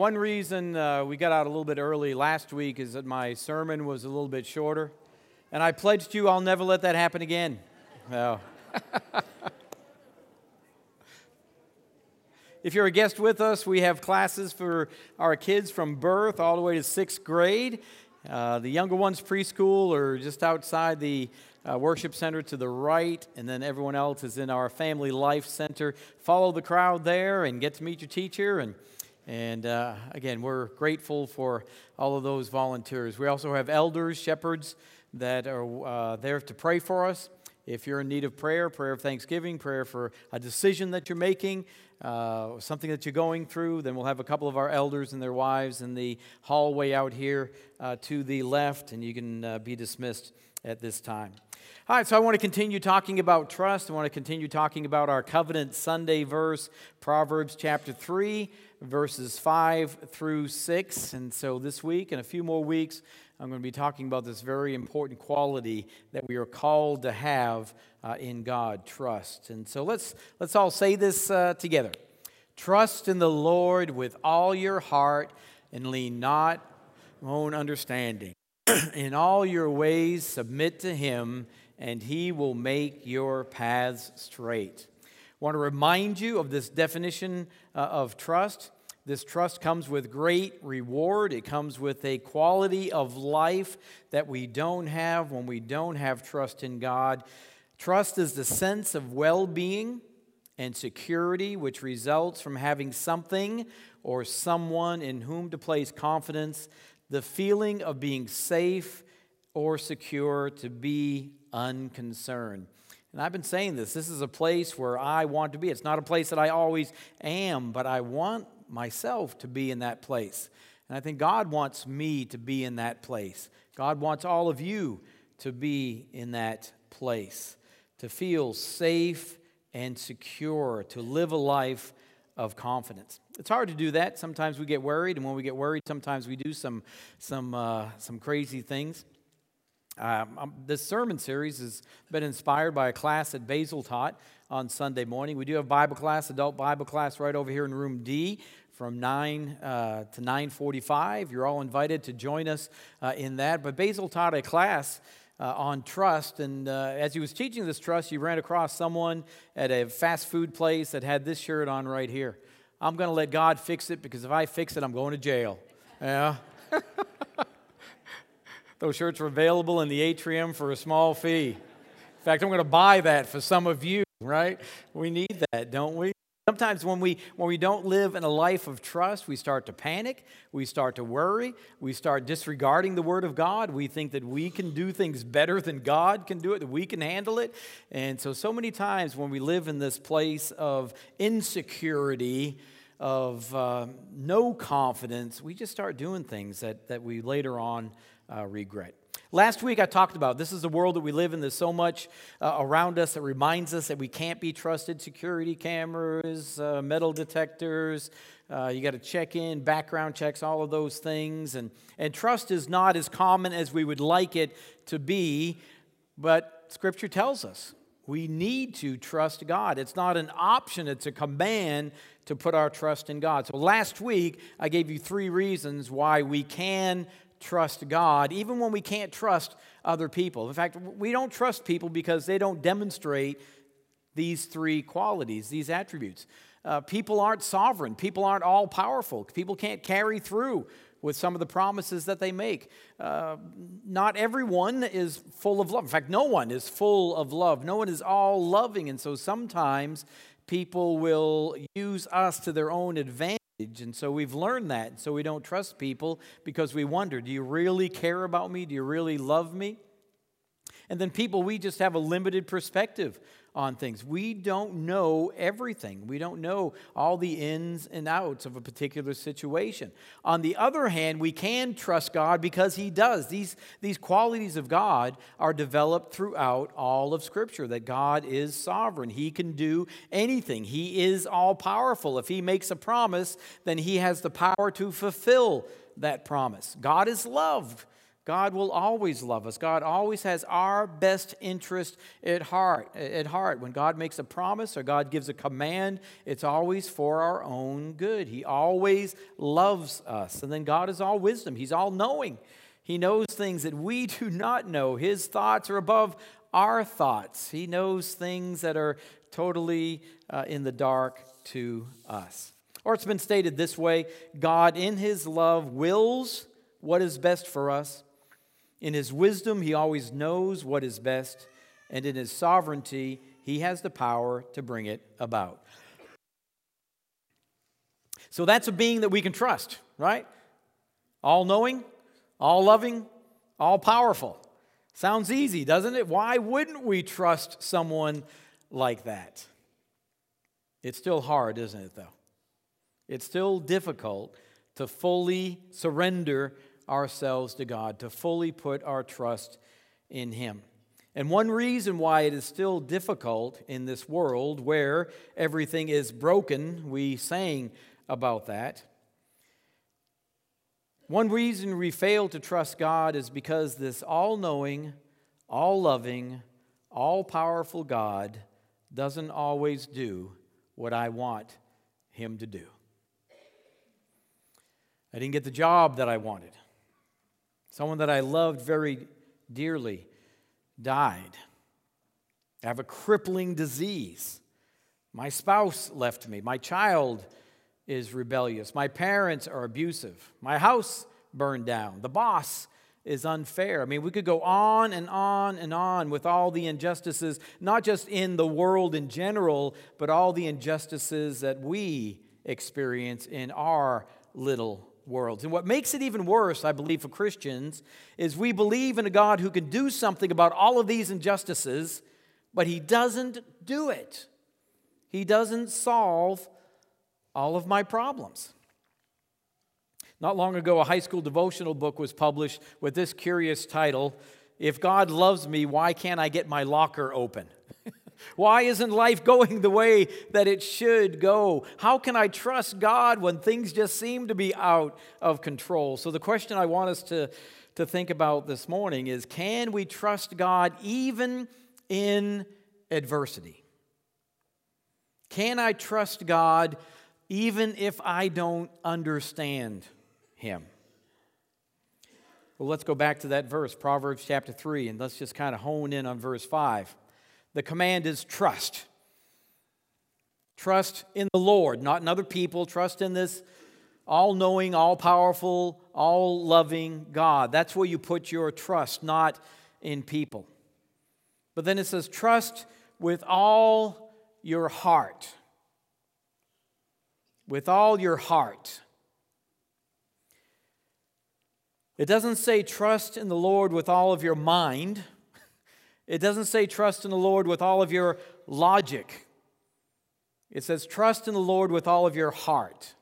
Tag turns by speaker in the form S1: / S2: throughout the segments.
S1: One reason we got out a little bit early last week is that my sermon was a little bit shorter, and I pledged you I'll never let that happen again. Well, if you're a guest with us, we have classes for our kids from birth all the way to 6th grade. The younger ones, preschool, are just outside the worship center to the right, and then everyone else is in our Family Life Center. Follow the crowd there and get to meet your teacher. And again, we're grateful for all of those volunteers. We also have elders, shepherds that are there to pray for us. If you're in need of prayer of thanksgiving, prayer for a decision that you're making, something that you're going through, then we'll have a couple of our elders and their wives in the hallway out here to the left, and you can be dismissed at this time. All right, so I want to continue talking about trust. I want to continue talking about our Covenant Sunday verse, Proverbs chapter 3, verses 5 through 6. And so this week and a few more weeks, I'm going to be talking about this very important quality that we are called to have in God, trust. And so let's all say this together. Trust in the Lord with all your heart and lean not on your own understanding. In all your ways submit to Him, and He will make your paths straight. I want to remind you of this definition of trust. This trust comes with great reward. It comes with a quality of life that we don't have when we don't have trust in God. Trust is the sense of well-being and security which results from having something or someone in whom to place confidence, the feeling of being safe or secure, to be unconcerned. And I've been saying this is a place where I want to be. It's not a place that I always am, but I want myself to be in that place. And I think God wants me to be in that place. God wants all of you to be in that place, to feel safe and secure, to live a life of confidence. It's hard to do that. Sometimes we get worried, and when we get worried, sometimes we do some crazy things. This sermon series has been inspired by a class that Basil taught on Sunday morning. We do have Bible class, adult Bible class, right over here in room D from 9 to 9:45. You're all invited to join us in that. But Basil taught a class on trust, and as he was teaching this trust, he ran across someone at a fast food place that had this shirt on right here. I'm going to let God fix it, because if I fix it, I'm going to jail. Yeah. Those shirts are available in the atrium for a small fee. In fact, I'm going to buy that for some of you, right? We need that, don't we? Sometimes when we don't live in a life of trust, we start to panic, we start to worry, we start disregarding the Word of God. We think that we can do things better than God can do it, that we can handle it. And so many times when we live in this place of insecurity, of no confidence, we just start doing things that we later on regret. Last week I talked about this is the world that we live in. There's so much around us that reminds us that we can't be trusted. Security cameras, metal detectors, you got to check in, background checks, all of those things. And trust is not as common as we would like it to be, but Scripture tells us we need to trust God. It's not an option, it's a command to put our trust in God. So last week I gave you 3 reasons why we can trust God, even when we can't trust other people. In fact, we don't trust people because they don't demonstrate these 3 qualities, these attributes. People aren't sovereign. People aren't all-powerful. People can't carry through with some of the promises that they make. Not everyone is full of love. In fact, no one is full of love. No one is all-loving, and so sometimes people will use us to their own advantage. And so we've learned that. So we don't trust people because we wonder, do you really care about me? Do you really love me? And then people, we just have a limited perspective on things. We don't know everything. We don't know all the ins and outs of a particular situation. On the other hand, we can trust God because He does. These qualities of God are developed throughout all of Scripture, that God is sovereign. He can do anything. He is all-powerful. If He makes a promise, then He has the power to fulfill that promise. God is love. God will always love us. God always has our best interest at heart. When God makes a promise or God gives a command, it's always for our own good. He always loves us. And then God is all wisdom. He's all knowing. He knows things that we do not know. His thoughts are above our thoughts. He knows things that are totally in the dark to us. Or it's been stated this way: God in His love wills what is best for us. In His wisdom, He always knows what is best. And in His sovereignty, He has the power to bring it about. So that's a being that we can trust, right? All-knowing, all-loving, all-powerful. Sounds easy, doesn't it? Why wouldn't we trust someone like that? It's still hard, isn't it, though? It's still difficult to fully surrender ourselves to God, to fully put our trust in Him. And one reason why it is still difficult in this world where everything is broken, we sang about that. One reason we fail to trust God is because this all-knowing, all-loving, all-powerful God doesn't always do what I want Him to do. I didn't get the job that I wanted. Someone that I loved very dearly died. I have a crippling disease. My spouse left me. My child is rebellious. My parents are abusive. My house burned down. The boss is unfair. I mean, we could go on and on and on with all the injustices, not just in the world in general, but all the injustices that we experience in our little worlds. And what makes it even worse, I believe, for Christians, is we believe in a God who can do something about all of these injustices, but He doesn't do it. He doesn't solve all of my problems. Not long ago, a high school devotional book was published with this curious title: "If God loves me, why can't I get my locker open?" Why isn't life going the way that it should go? How can I trust God when things just seem to be out of control? So the question I want us to think about this morning is, can we trust God even in adversity? Can I trust God even if I don't understand Him? Well, let's go back to that verse, Proverbs chapter 3, and let's just kind of hone in on verse 5. The command is trust. Trust in the Lord, not in other people. Trust in this all-knowing, all-powerful, all-loving God. That's where you put your trust, not in people. But then it says, trust with all your heart. With all your heart. It doesn't say trust in the Lord with all of your mind. It doesn't say trust in the Lord with all of your logic. It says trust in the Lord with all of your heart.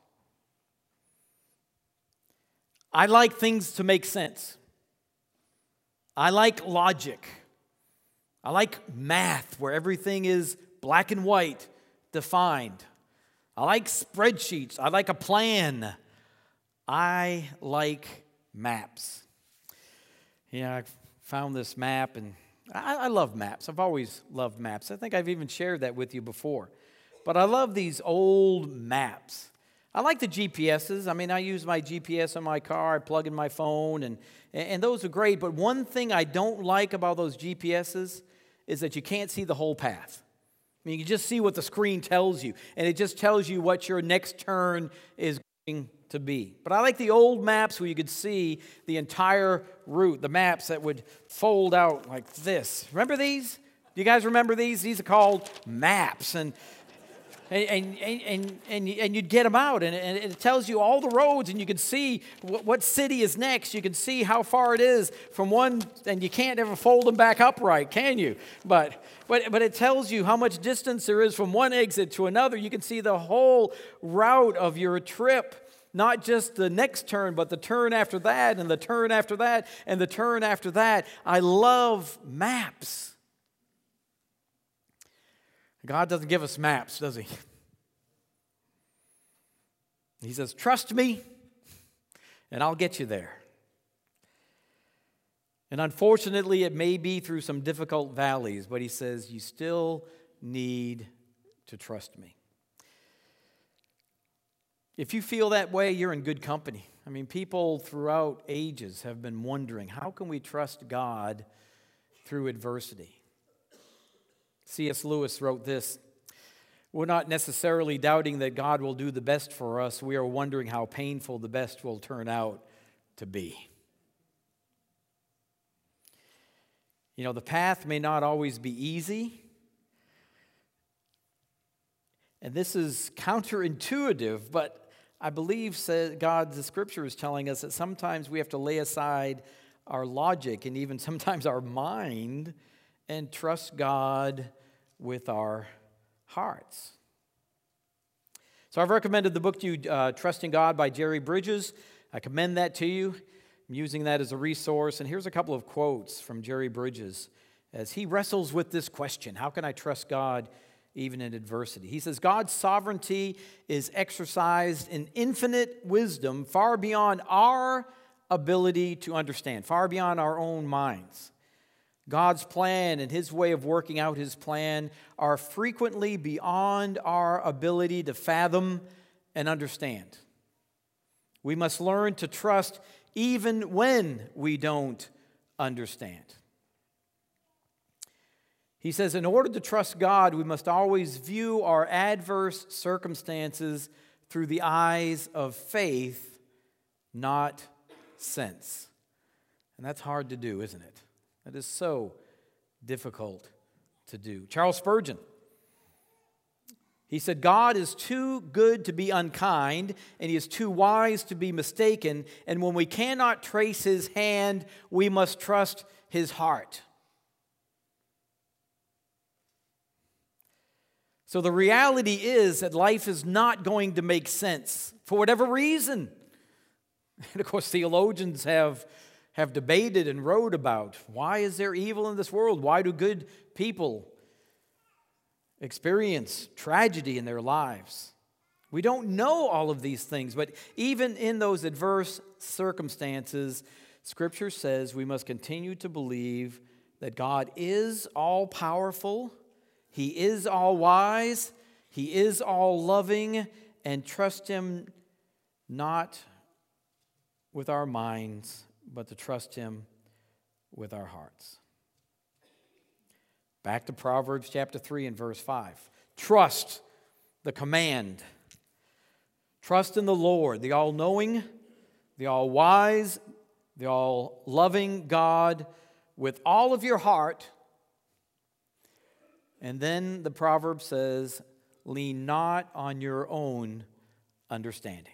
S1: I like things to make sense. I like logic. I like math where everything is black and white, defined. I like spreadsheets. I like a plan. I like maps. Yeah, I found this map, and I love maps. I've always loved maps. I think I've even shared that with you before. But I love these old maps. I like the GPSs. I mean, I use my GPS on my car. I plug in my phone, and those are great. But one thing I don't like about those GPSs is that you can't see the whole path. I mean, you can just see what the screen tells you, and it just tells you what your next turn is going to be. But I like the old maps where you could see the entire route, the maps that would fold out like this. Remember these? Do you guys remember these? These are called maps, and you'd get them out, and it tells you all the roads, and you can see what city is next. You can see how far it is from one, and you can't ever fold them back upright, can you? But it tells you how much distance there is from one exit to another. You can see the whole route of your trip. Not just the next turn, but the turn after that, and the turn after that, and the turn after that. I love maps. God doesn't give us maps, does He? He says, trust me, and I'll get you there. And unfortunately, it may be through some difficult valleys, but he says, you still need to trust me. If you feel that way, you're in good company. I mean, people throughout ages have been wondering, how can we trust God through adversity? C.S. Lewis wrote this: we're not necessarily doubting that God will do the best for us. We are wondering how painful the best will turn out to be. You know, the path may not always be easy. And this is counterintuitive, but I believe the Scripture is telling us that sometimes we have to lay aside our logic and even sometimes our mind and trust God with our hearts. So I've recommended the book to you, Trusting God by Jerry Bridges. I commend that to you. I'm using that as a resource. And here's a couple of quotes from Jerry Bridges as he wrestles with this question: how can I trust God even in adversity? He says, God's sovereignty is exercised in infinite wisdom far beyond our ability to understand, far beyond our own minds. God's plan and His way of working out His plan are frequently beyond our ability to fathom and understand. We must learn to trust even when we don't understand. He says, in order to trust God, we must always view our adverse circumstances through the eyes of faith, not sense. And that's hard to do, isn't it? That is so difficult to do. Charles Spurgeon, he said, God is too good to be unkind, and He is too wise to be mistaken, and when we cannot trace His hand, we must trust His heart. So the reality is that life is not going to make sense for whatever reason. And of course, theologians have debated and wrote about, why is there evil in this world? Why do good people experience tragedy in their lives? We don't know all of these things, but even in those adverse circumstances, Scripture says we must continue to believe that God is all-powerful, He is all-wise, He is all-loving, and trust Him not with our minds, but to trust Him with our hearts. Back to Proverbs chapter 3 and verse 5. Trust, the command. Trust in the Lord, the all-knowing, the all-wise, the all-loving God with all of your heart. And then the proverb says, lean not on your own understanding.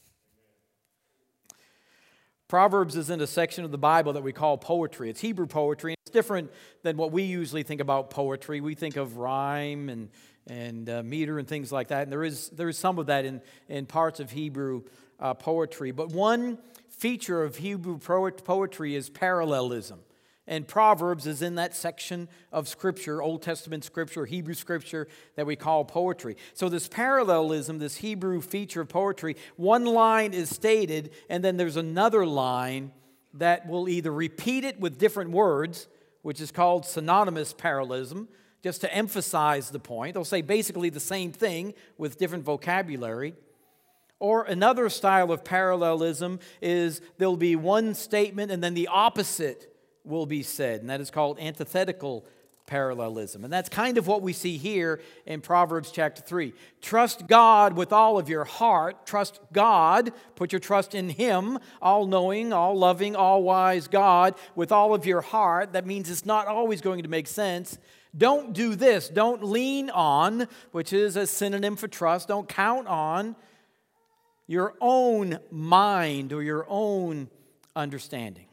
S1: Proverbs is in a section of the Bible that we call poetry. It's Hebrew poetry. It's different than what we usually think about poetry. We think of rhyme and meter and things like that. And there is some of that in parts of Hebrew poetry. But one feature of Hebrew poetry is parallelism. And Proverbs is in that section of Scripture, Old Testament Scripture, Hebrew Scripture, that we call poetry. So this parallelism, this Hebrew feature of poetry, one line is stated, and then there's another line that will either repeat it with different words, which is called synonymous parallelism, just to emphasize the point. They'll say basically the same thing with different vocabulary. Or another style of parallelism is there'll be one statement and then the opposite will be said, and that is called antithetical parallelism. And that's kind of what we see here in Proverbs chapter 3. Trust God with all of your heart. Trust God. Put your trust in Him, all-knowing, all-loving, all-wise God, with all of your heart. That means it's not always going to make sense. Don't do this. Don't lean on, which is a synonym for trust. Don't count on your own mind or your own understanding.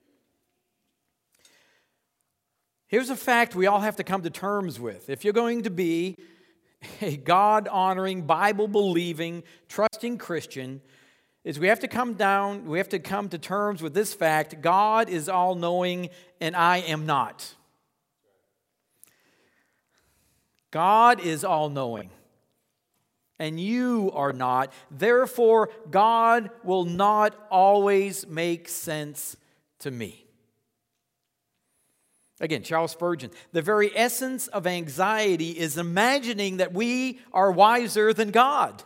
S1: Here's a fact we all have to come to terms with. If you're going to be a God-honoring, Bible-believing, trusting Christian, is we have to come to terms with this fact: God is all-knowing and I am not. God is all-knowing and you are not. Therefore, God will not always make sense to me. Again, Charles Spurgeon, the very essence of anxiety is imagining that we are wiser than God.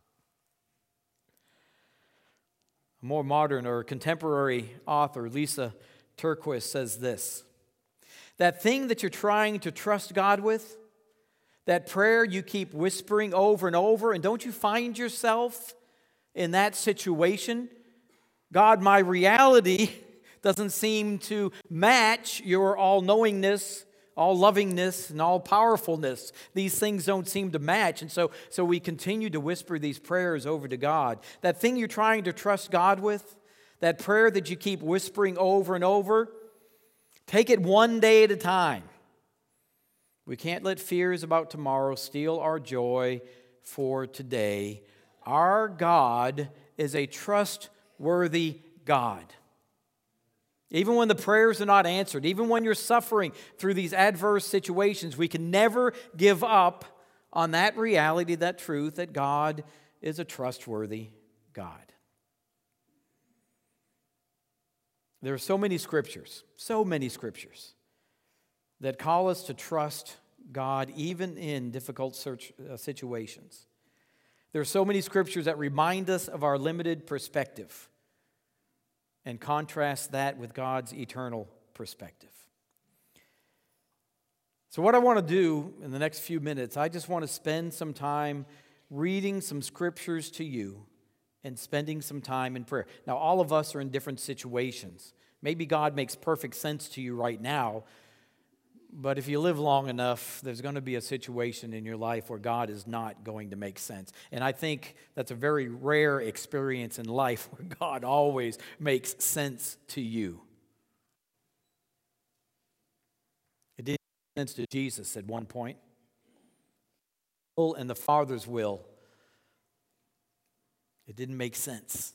S1: A more modern or contemporary author, Lisa TerKeurst, says this: that thing that you're trying to trust God with, that prayer you keep whispering over and over, and don't you find yourself in that situation? God, my reality doesn't seem to match your all-knowingness, all-lovingness, and all-powerfulness. These things don't seem to match. And so we continue to whisper these prayers over to God. That thing you're trying to trust God with, that prayer that you keep whispering over and over, take it one day at a time. We can't let fears about tomorrow steal our joy for today. Our God is a trustworthy God. Even when the prayers are not answered, even when you're suffering through these adverse situations, we can never give up on that reality, that truth, that God is a trustworthy God. There are so many scriptures that call us to trust God even in difficult situations. There are so many scriptures that remind us of our limited perspective and contrast that with God's eternal perspective. So what I want to do in the next few minutes, I just want to spend some time reading some scriptures to you and spending some time in prayer. Now, all of us are in different situations. Maybe God makes perfect sense to you right now, but if you live long enough, there's going to be a situation in your life where God is not going to make sense. And I think that's a very rare experience in life where God always makes sense to you. It didn't make sense to Jesus at one point. And the Father's will. It didn't make sense.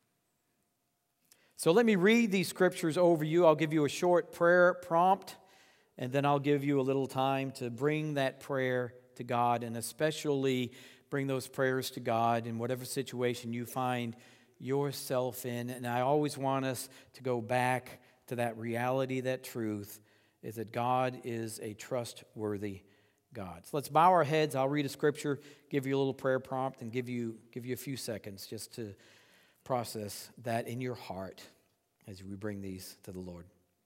S1: So let me read these scriptures over you. I'll give you a short prayer prompt, and then I'll give you a little time to bring that prayer to God, and especially bring those prayers to God in whatever situation you find yourself in. And I always want us to go back to that reality, that truth, is that God is a trustworthy God. So let's bow our heads. I'll read a scripture, give you a little prayer prompt, and give you a few seconds just to process that in your heart as we bring these to the Lord.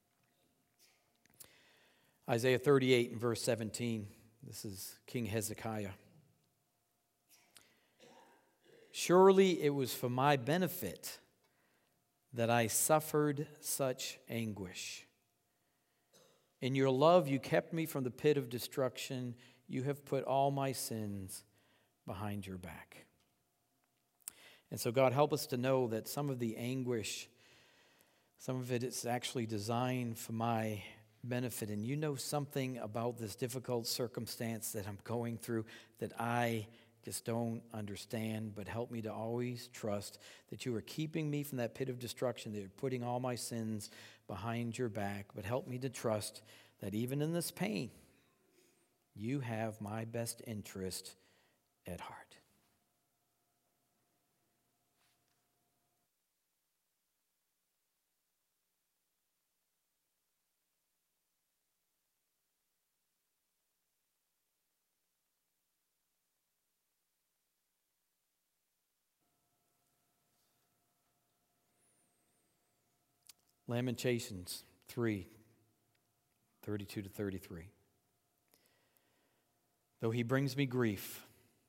S1: Isaiah 38 and verse 17. This is King Hezekiah. Surely it was for my benefit that I suffered such anguish. In your love you kept me from the pit of destruction. You have put all my sins behind your back. And so God, help us to know that some of the anguish, some of it is actually designed for my benefit. And you know something about this difficult circumstance that I'm going through that I just don't understand, but help me to always trust that you are keeping me from that pit of destruction, that you're putting all my sins behind your back. But help me to trust that even in this pain, you have my best interest at heart. Lamentations 3, 32 to 33. Though he brings me grief,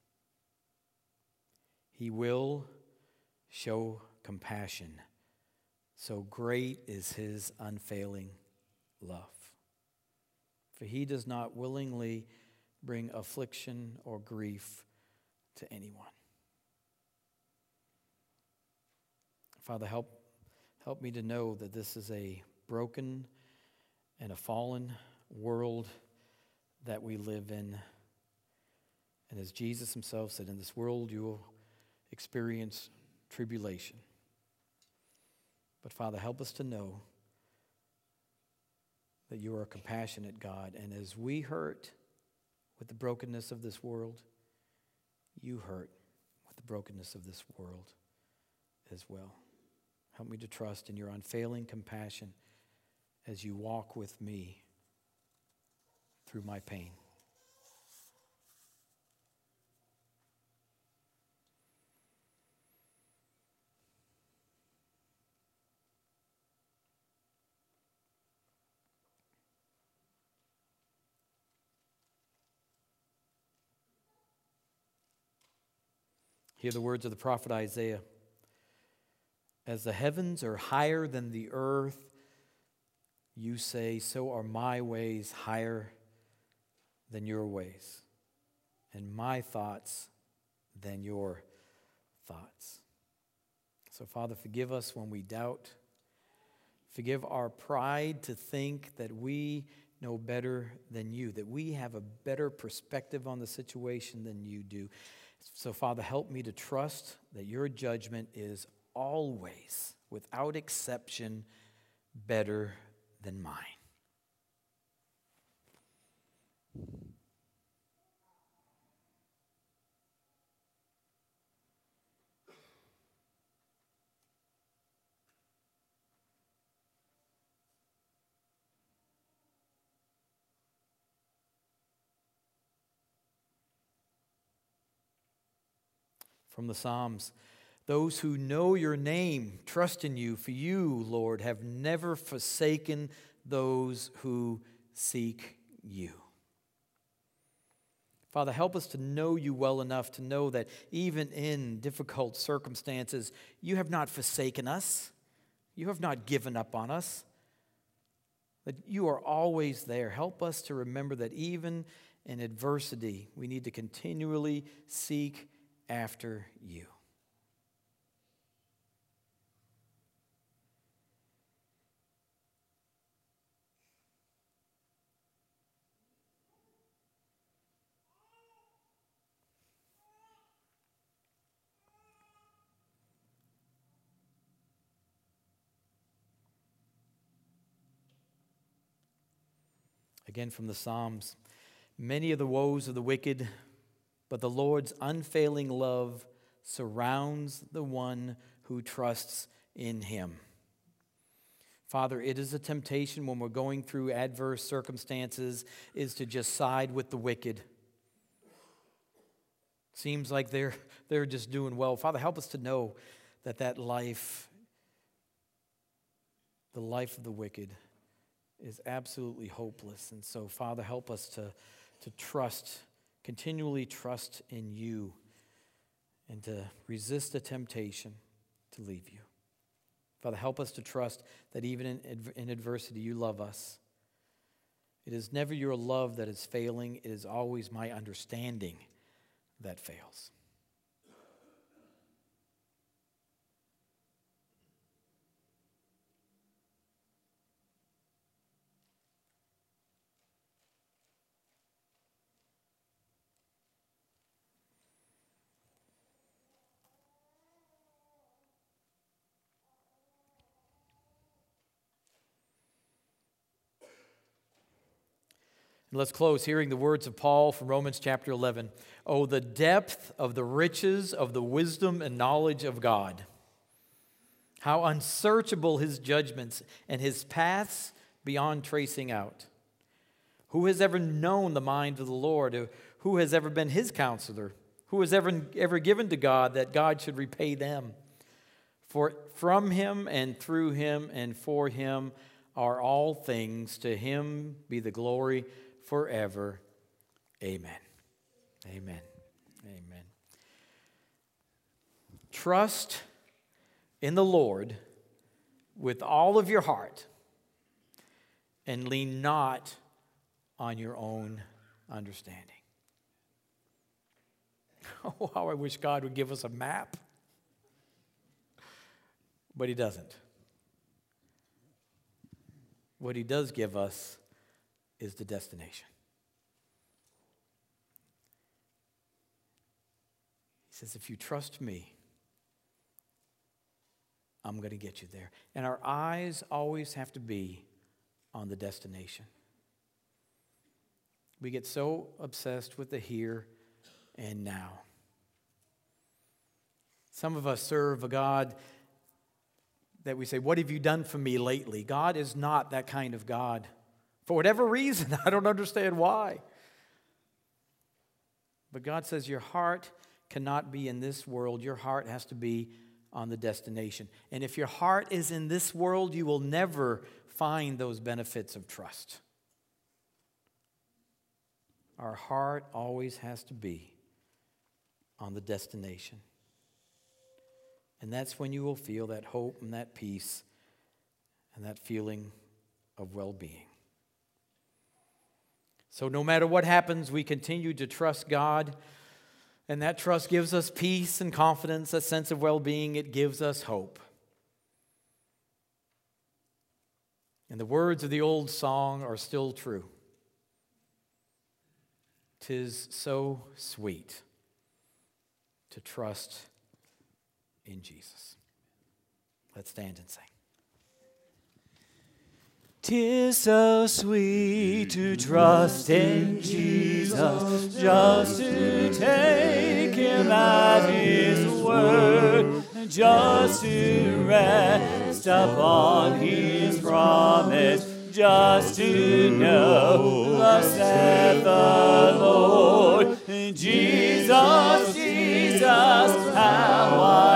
S1: he will show compassion. So great is his unfailing love. For he does not willingly bring affliction or grief to anyone. Father, help me to know that this is a broken and a fallen world that we live in. And as Jesus himself said, in this world you will experience tribulation. But Father, help us to know that you are a compassionate God. And as we hurt with the brokenness of this world, you hurt with the brokenness of this world as well. Help me to trust in your unfailing compassion as you walk with me through my pain. Hear the words of the prophet Isaiah. As the heavens are higher than the earth, you say, so are my ways higher than your ways, and my thoughts than your thoughts. So, Father, forgive us when we doubt. Forgive our pride to think that we know better than you, that we have a better perspective on the situation than you do. So, Father, help me to trust that your judgment is always, without exception, better than mine. From the Psalms, those who know your name trust in you, for you, Lord, have never forsaken those who seek you. Father, help us to know you well enough to know that even in difficult circumstances, you have not forsaken us. You have not given up on us. That you are always there. Help us to remember that even in adversity, we need to continually seek after you. Again from the Psalms, many are the woes of the wicked, but the Lord's unfailing love surrounds the one who trusts in him. Father, it is a temptation when we're going through adverse circumstances is to just side with the wicked. Seems like they're just doing well. Father, help us to know that life, the life of the wicked, is absolutely hopeless. And so, Father, help us to trust, continually trust in you, and to resist the temptation to leave you. Father, help us to trust that even in adversity, you love us. It is never your love that is failing. It is always my understanding that fails. And let's close hearing the words of Paul from Romans chapter 11. Oh, the depth of the riches of the wisdom and knowledge of God. How unsearchable his judgments and his paths beyond tracing out. Who has ever known the mind of the Lord? Who has ever been his counselor? Who has ever given to God that God should repay them? For from him and through him and for him are all things. To him be the glory forever. Amen. Amen. Amen. Trust in the Lord with all of your heart and lean not on your own understanding. Oh, how I wish God would give us a map. But he doesn't. What he does give us is the destination. He says, if you trust me, I'm going to get you there. And our eyes always have to be on the destination. We get so obsessed with the here and now. Some of us serve a God that we say, what have you done for me lately? God is not that kind of God. For whatever reason, I don't understand why. But God says your heart cannot be in this world. Your heart has to be on the destination. And if your heart is in this world, you will never find those benefits of trust. Our heart always has to be on the destination. And that's when you will feel that hope and that peace and that feeling of well-being. So no matter what happens, we continue to trust God, and that trust gives us peace and confidence, a sense of well-being. It gives us hope. And the words of the old song are still true. 'Tis so sweet to trust in Jesus. Let's stand and sing.
S2: 'Tis so sweet to trust in Jesus, just to take him at his word, just to rest upon his promise, just to know, thus saith the Lord. Jesus, Jesus, how I